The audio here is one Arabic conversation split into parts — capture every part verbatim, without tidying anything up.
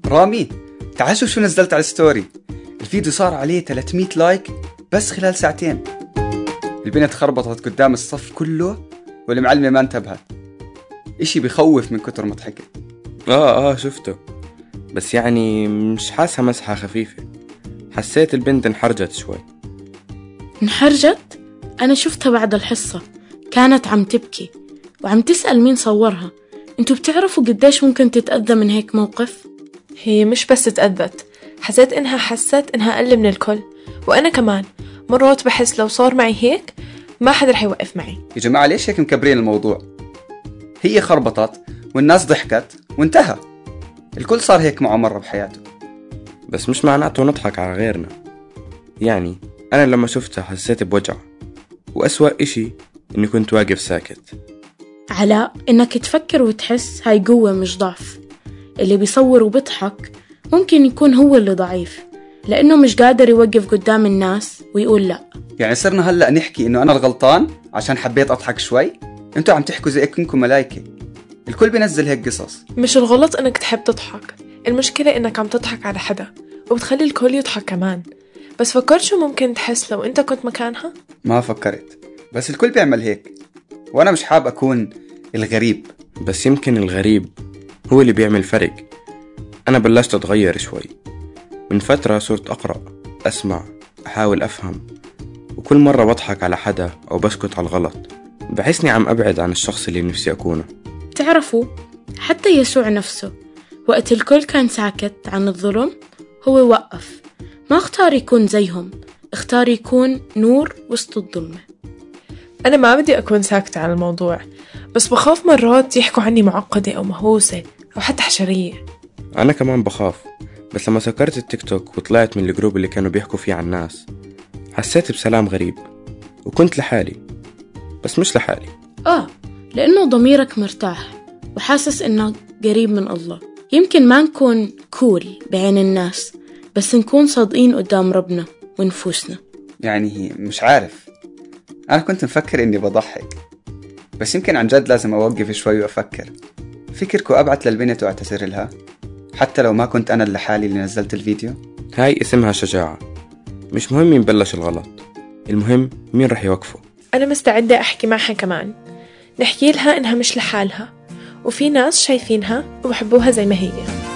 رامي تعال شوف شو نزلت على الستوري. الفيديو صار عليه ثلاثمية لايك بس خلال ساعتين. البنت خربطت قدام الصف كله والمعلمة ما انتبهت. اشي بيخوف من كتر ما ضحكت. اه اه شفته، بس يعني مش حاسها مسحة خفيفة. حسيت البنت انحرجت شوي. انحرجت؟ أنا شفتها بعد الحصة كانت عم تبكي وعم تسأل مين صورها. انتوا بتعرفوا قديش ممكن تتأذى من هيك موقف؟ هي مش بس تأذت، حسيت إنها حست إنها أقل من الكل. وأنا كمان مرات بحس لو صار معي هيك ما حدا رح يوقف معي. يا جماعة ليش هيك مكبرين الموضوع؟ هي خربطت والناس ضحكت وانتهى. الكل صار هيك معه مرة بحياته. بس مش معناته نضحك على غيرنا. يعني أنا لما شفتها حسيت بوجع، وأسوأ إشي إني كنت واقف ساكت. علاء، إنك تفكر وتحس هاي قوة مش ضعف. اللي بيصور وبيضحك ممكن يكون هو اللي ضعيف، لأنه مش قادر يوقف قدام الناس ويقول لا. يعني صرنا هلأ نحكي إنه أنا الغلطان عشان حبيت أضحك شوي؟ أنتوا عم تحكوا زي إنكم ملايكة. الكل بينزل هيك قصص. مش الغلط إنك تحب تضحك، المشكلة إنك عم تضحك على حدا وبتخلي الكل يضحك كمان. بس فكرت شو ممكن تحس لو أنت كنت مكانها؟ ما فكرت، بس الكل بيعمل هيك وأنا مش حاب أكون الغريب. بس يمكن الغريب هو اللي بيعمل فرق. أنا بلشت أتغير شوي. من فترة صرت أقرأ، أسمع، أحاول أفهم، وكل مرة بضحك على حدا أو بسكت على الغلط بحسني عم أبعد عن الشخص اللي نفسي أكونه. تعرفوا حتى يسوع نفسه وقت الكل كان ساكت عن الظلم هو وقف. ما اختار يكون زيهم، اختار يكون نور وسط الظلمة. أنا ما بدي أكون ساكتة عن الموضوع، بس بخاف مرات يحكوا عني معقدة أو مهووسة أو حتى حشرية. أنا كمان بخاف، بس لما سكرت التيك توك وطلعت من الجروب اللي كانوا بيحكوا فيه عن الناس حسيت بسلام غريب، وكنت لحالي بس مش لحالي. آه لأنه ضميرك مرتاح وحاسس إنك قريب من الله. يمكن ما نكون كول بعين الناس، بس نكون صادقين قدام ربنا ونفوسنا. يعني مش عارف، أنا كنت مفكر إني بضحك، بس يمكن عن جد لازم أوقف شوي وأفكر. فكركم أبعت للبنت وأعتذر لها حتى لو ما كنت أنا اللي حالي اللي نزلت الفيديو؟ هاي اسمها شجاعة. مش مهم مين بلش الغلط، المهم مين رح يوقفه. أنا مستعدة أحكي معها كمان، نحكي لها إنها مش لحالها وفي ناس شايفينها وبحبوها زي ما هي.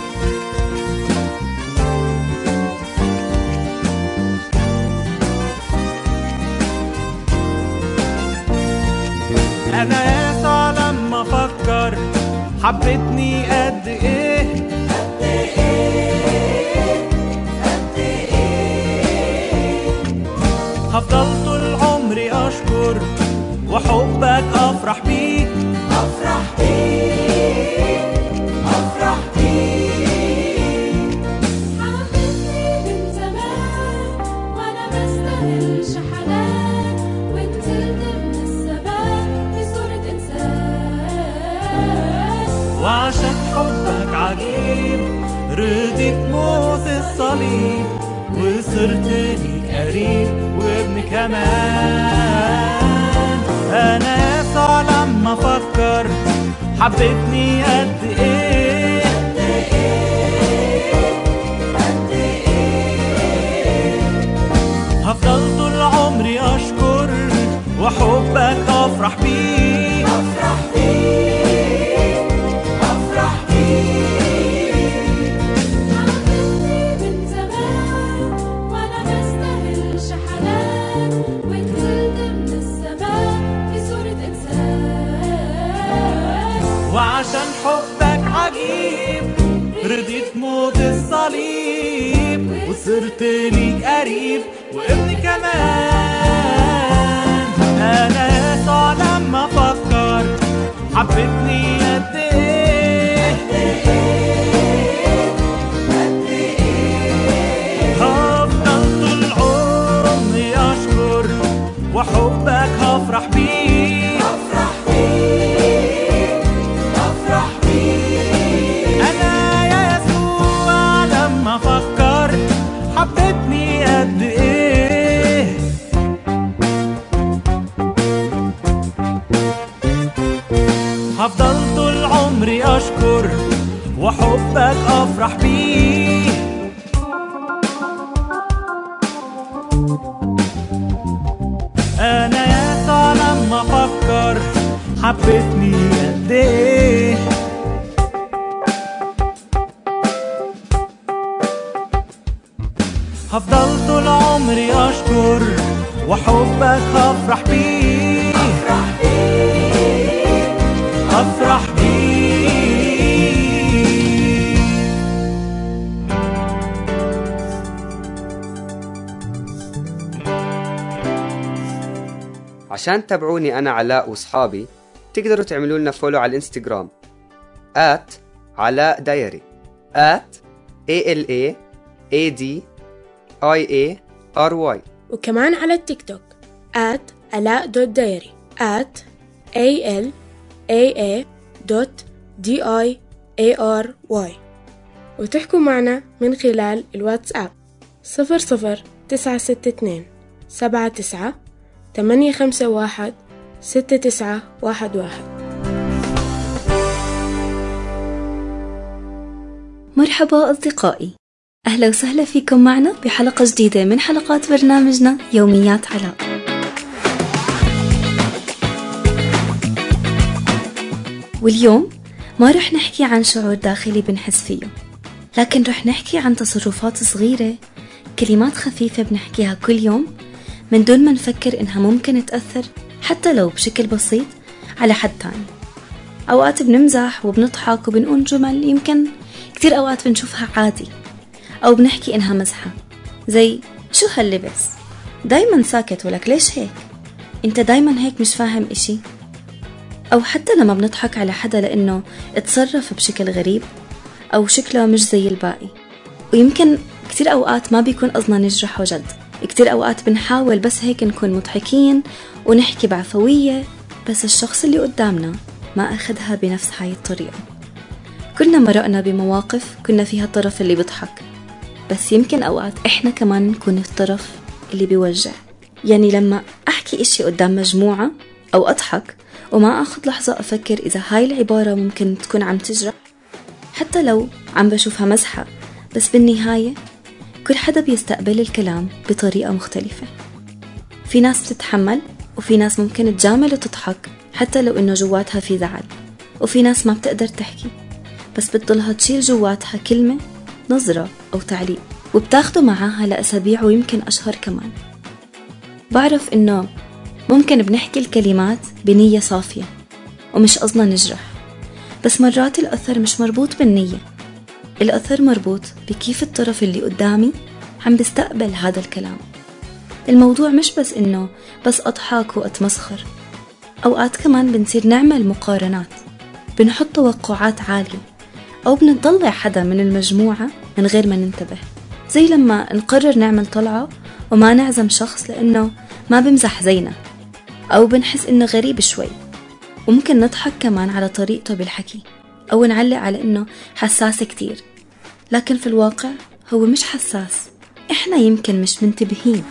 أنا يسوع لما أفكر حبتني قد إيه قد إيه قد إيه. هفضل طول عمري أشكر وحبك أفرح بيك أفرح بيك أفرح بيك. حبتني من زمان وأنا مستاهلش حنان، ونزلت من السماء في صورة إنسان. وعشان حبك عجيب رضيت موت الصليب، وصرت ليك قريب وابن كمان. أنا يسوع لما أفكر حبتني قد إيه قد إيه قد إيه. هفضل طول عمري أشكر وحبك أفرح بيه أفرح بيه أفرح بيه. حبتني من زمان وأنا مستاهلش حنان، ونزلت من السماء في صورة إنسان. وعشان حبك عجيب رضيت موت الصليب، وصرت ليك قريب وابن كمان. أنا يسوع لما أفكر حبتني قد إيه قد إيه. هفضل طول عمري أشكر وحبك هفرح بيه أفرح بيه أفرح بيه. أنا يا يسوع لما أفكر حبتني قد إيه. هفضل طول عمري أشكر وحبك أفرح بيه. أنا يا لما أفكر حبتني قد إيه، هفضل طول عمري أشكر وحبك هفرح بيه. أفرح بيه أفرح بيه. عشان تتابعوني أنا علاء وصحابي تقدروا تعملوا لنا فولو على الانستغرام آت علاء دايري آت إيه إل إيه إيه دي آي إيه آر واي، وكمان على التيك توك آت علاء دوت دايري آت إيه إل إيه إيه دوت دي آي إيه آر واي، وتحكوا معنا من خلال الواتساب صفر صفر تسعة ستة اثنين سبعة تسعة ثمانية خمسة واحد ستة تسعة واحد واحد. مرحبا أصدقائي، أهلا وسهلا فيكم معنا بحلقة جديدة من حلقات برنامجنا يوميات علاء. واليوم ما رح نحكي عن شعور داخلي بنحس فيه، لكن رح نحكي عن تصرفات صغيرة، كلمات خفيفة بنحكيها كل يوم من دون ما نفكر إنها ممكن تأثر حتى لو بشكل بسيط على حد تاني. أوقات بنمزح وبنضحك وبنقول جمل يمكن كتير أوقات بنشوفها عادي، أو بنحكي إنها مزحة زي شو هاللبس، دايما ساكت ولك ليش هيك، انت دايما هيك مش فاهم إشي. أو حتى لما بنضحك على حدا لأنه اتصرف بشكل غريب أو شكله مش زي الباقي، ويمكن كتير أوقات ما بيكون قصدنا نجرحه جد، كتير أوقات بنحاول بس هيك نكون مضحكين ونحكي بعفوية، بس الشخص اللي قدامنا ما أخدها بنفس هاي الطريقة. كلنا مرقنا بمواقف كنا فيها الطرف اللي بيضحك، بس يمكن أوقات إحنا كمان نكون الطرف اللي بيوجع. يعني لما أحكي إشي قدام مجموعة أو أضحك وما أخذ لحظة أفكر إذا هاي العبارة ممكن تكون عم تجرح، حتى لو عم بشوفها مزحة، بس بالنهاية كل حدا بيستقبل الكلام بطريقة مختلفة. في ناس بتتحمل، وفي ناس ممكن تجامل وتضحك حتى لو إنه جواتها في زعل، وفي ناس ما بتقدر تحكي بس بتضلها تشيل جواتها كلمة، نظرة أو تعليق، وبتاخده معاها لأسابيع ويمكن أشهر كمان. بعرف إنه ممكن بنحكي الكلمات بنية صافية ومش قصدنا نجرح، بس مرات الأثر مش مربوط بالنية، الأثر مربوط بكيف الطرف اللي قدامي عم بيستقبل هذا الكلام. الموضوع مش بس إنه بس أضحك وأتمسخر، أوقات كمان بنصير نعمل مقارنات، بنحط توقعات عالية، أو بنطلع حدا من المجموعة من غير ما ننتبه، زي لما نقرر نعمل طلعة وما نعزم شخص لأنه ما بمزح زينا، أو بنحس إنه غريب شوي، وممكن نضحك كمان على طريقته بالحكي، أو نعلق على إنه حساس كتير، لكن في الواقع هو مش حساس، إحنا يمكن مش منتبهين.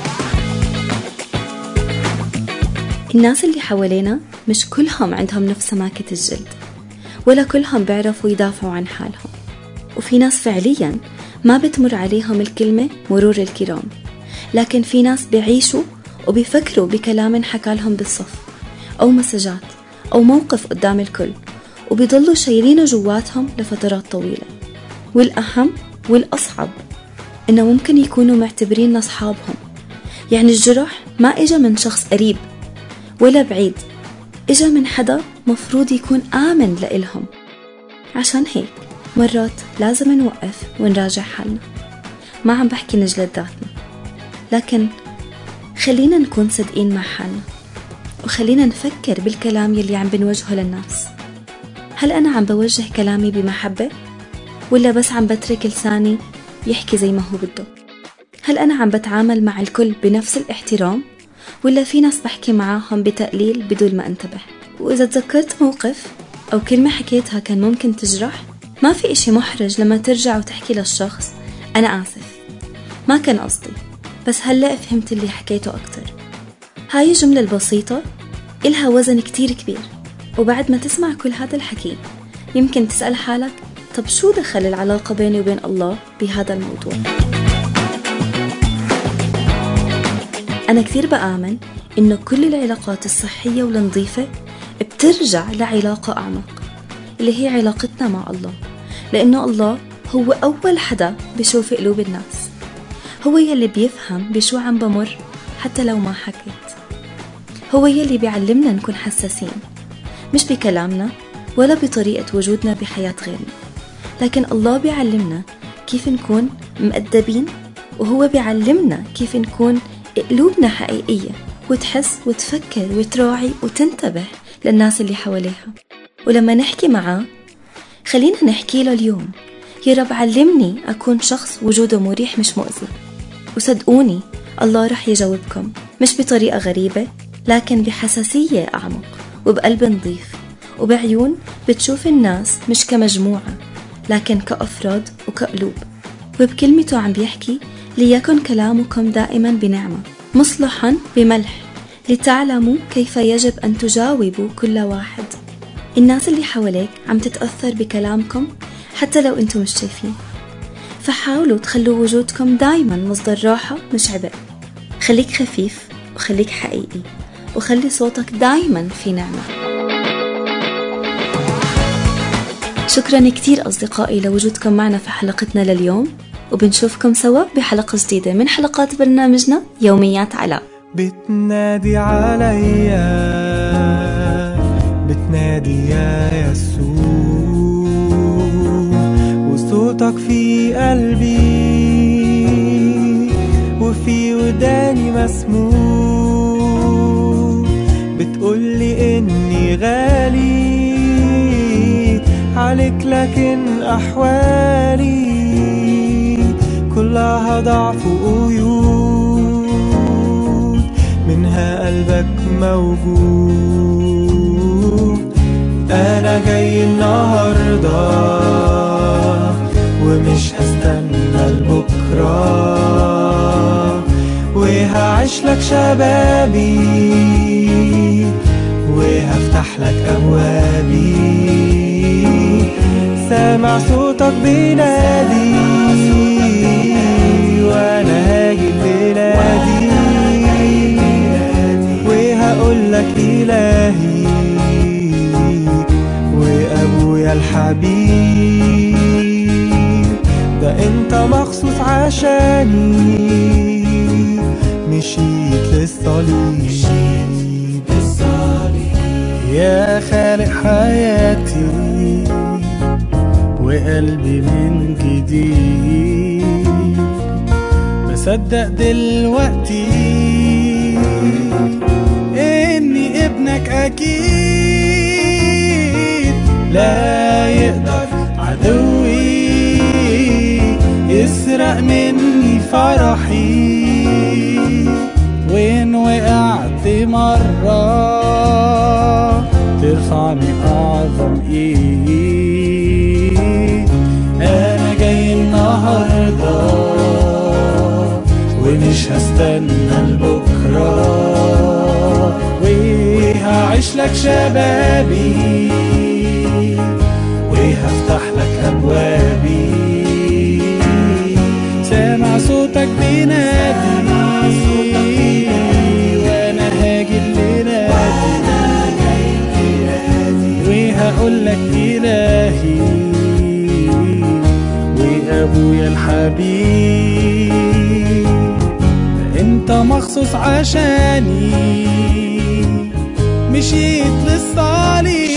الناس اللي حوالينا مش كلهم عندهم نفس سماكة الجلد، ولا كلهم بيعرفوا يدافعوا عن حالهم، وفي ناس فعليا ما بتمر عليهم الكلمة مرور الكرام، لكن في ناس بيعيشوا وبيفكروا بكلام انحكى لهم بالصف أو مسجات أو موقف قدام الكل، وبيضلوا شايلينه جواتهم لفترات طويلة. والأهم والأصعب إنه ممكن يكونوا معتبرين أصحابهم، يعني الجرح ما إجا من شخص قريب ولا بعيد، إجا من حدا مفروض يكون آمن لإلهم. عشان هيك مرات لازم نوقف ونراجع حالنا. ما عم بحكي نجلد ذاتنا، لكن خلينا نكون صدقين مع حالنا، وخلينا نفكر بالكلام يلي عم بنوجهه للناس. هل أنا عم بوجه كلامي بمحبة، ولا بس عم بترك لساني يحكي زي ما هو بده؟ هل أنا عم بتعامل مع الكل بنفس الاحترام، ولا في ناس بحكي معاهم بتقليل بدون ما انتبه؟ وإذا تذكرت موقف أو كلمة حكيتها كان ممكن تجرح، ما في إشي محرج لما ترجع وتحكي للشخص أنا آسف، ما كان قصدي، بس هلأ فهمت اللي حكيته أكتر. هاي الجملة البسيطة إلها وزن كتير كبير، وبعد ما تسمع كل هذا الحكي يمكن تسأل حالك طب شو دخل العلاقة بيني وبين الله بهذا الموضوع؟ أنا كثير بآمن إنه كل العلاقات الصحية والنظيفة بترجع لعلاقة أعمق اللي هي علاقتنا مع الله، لأنه الله هو أول حدا بيشوف قلوب الناس، هو يلي بيفهم بشو عم بمر حتى لو ما حكيت، هو يلي بيعلمنا نكون حساسين مش بكلامنا ولا بطريقة وجودنا بحياة غيرنا، لكن الله بيعلمنا كيف نكون مؤدبين، وهو بيعلمنا كيف نكون قلوبنا حقيقية وتحس وتفكر وتراعي وتنتبه للناس اللي حواليها. ولما نحكي معاه خلينا نحكي له اليوم: يا رب علمني أكون شخص وجوده مريح مش مؤذي. وصدقوني الله رح يجاوبكم، مش بطريقة غريبة لكن بحساسية أعمق وبقلب نظيف وبعيون بتشوف الناس مش كمجموعة لكن كأفراد وكقلوب. وبكلمته عم بيحكي: ليكن كلامكم دائما بنعمة مصلحا بملح لتعلموا كيف يجب أن تجاوبوا كل واحد. الناس اللي حواليك عم تتأثر بكلامكم حتى لو انتم مش شايفين، فحاولوا تخلوا وجودكم دايما مصدر راحة مش عبء. خليك خفيف وخليك حقيقي وخلي صوتك دايما في نعمة. شكرا كتير أصدقائي لوجودكم معنا في حلقتنا لليوم، وبنشوفكم سوا بحلقة جديدة من حلقات برنامجنا يوميات علاء. بتنادي عليا، بتنادي يا يسوع، وصوتك في قلبي وفي وداني مسموع، بتقولي إني غالي عليك لكن أحوالي كلها ضعف وقيود، منها قلبك موجود. أنا جاي النهاردة ومش هستنى لبكرة، وهعيش لك شبابي وهفتح لك أبوابي. سامع صوتك بينادي وانا هاجي بلادي، وهقول لك إلهي وأبويا الحبيب، ده انت مخصوص عشاني مشيت للصليب. يا خالق حياتي وقلبي من جديد، بصدق دلوقتي إني ابنك أكيد. لا يقدر عدوي يسرق مني فرحي، وإن وقعت مرة ترفعني أعظم إيد. أنا جاي النهاردة ومش هستنى لبكرة، وهعيش لك شبابي وهفتح لك أبوابي. سامع صوتك بينادي وانا هاجي الليلة، وهقول لك إلهي وأبويا الحبيب، انت مخصوص عشاني مشيت للصليب.